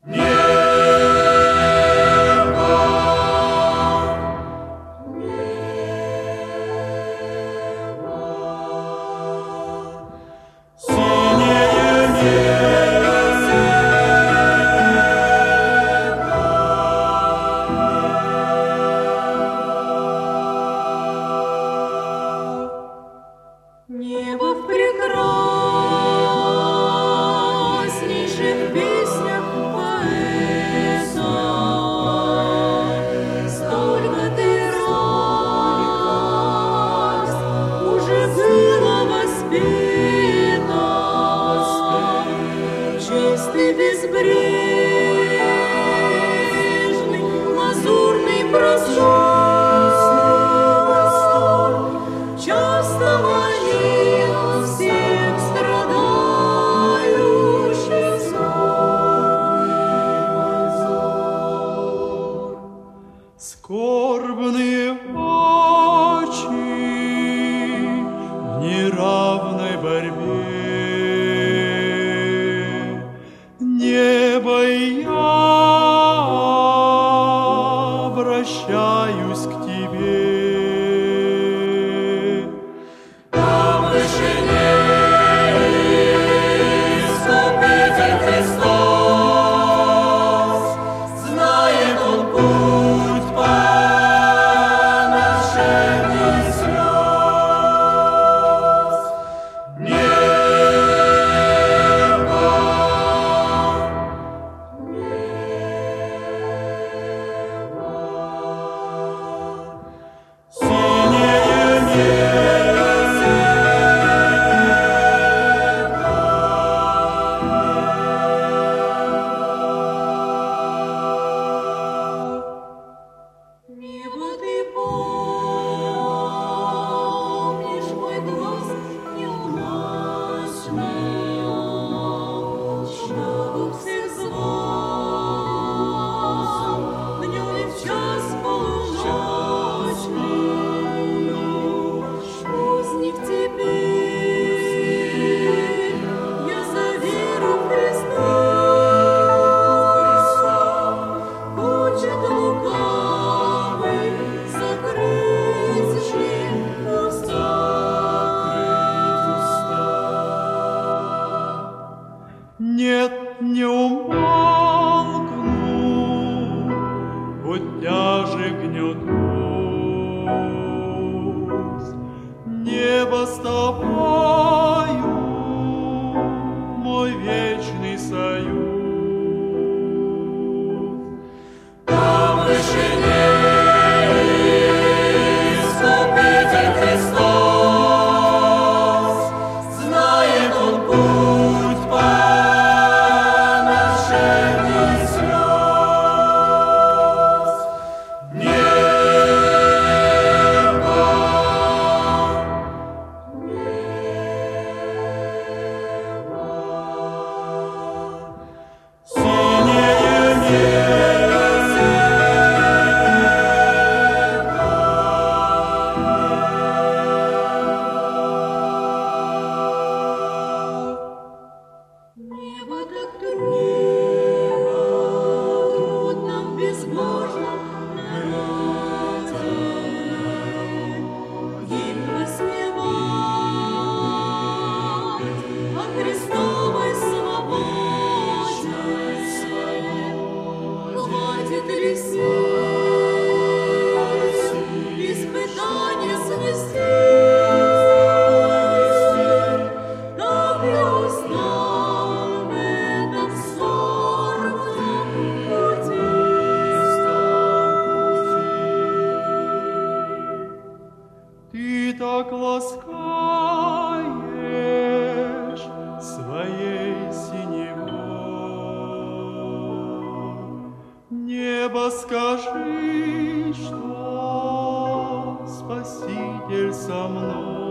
Небо в прекраснейших песнях поэта. Столько ты раз уже было воспето. Чистый, безбрежный, лазурный простор. Часто всех страдающих взор. Скорбные очи в неравной борьбе. Небо и я обращаюсь к тебе. Небо, ты помнишь мой глаз неумолчный, чтобы всех звал днем и в час полуночный. Пусть не в тебе я за веру в Христа, хочет лукавый закрыть им уста. Нет, не умолкну, хоть тяжек гнетусь. Небо с тобою, мой вечный союз. Там в вышине Искупитель Христос, знает Он путь по нашей слез. Небо, синее небо так трудно в безбожном народе. Гимн воспевать о Христовой свободе. Хватит ли сил испытания снести? Так я устал в этом скорбном пути. Ты так ласкаешь своей синевой. Небо, скажи, что Спаситель со мной.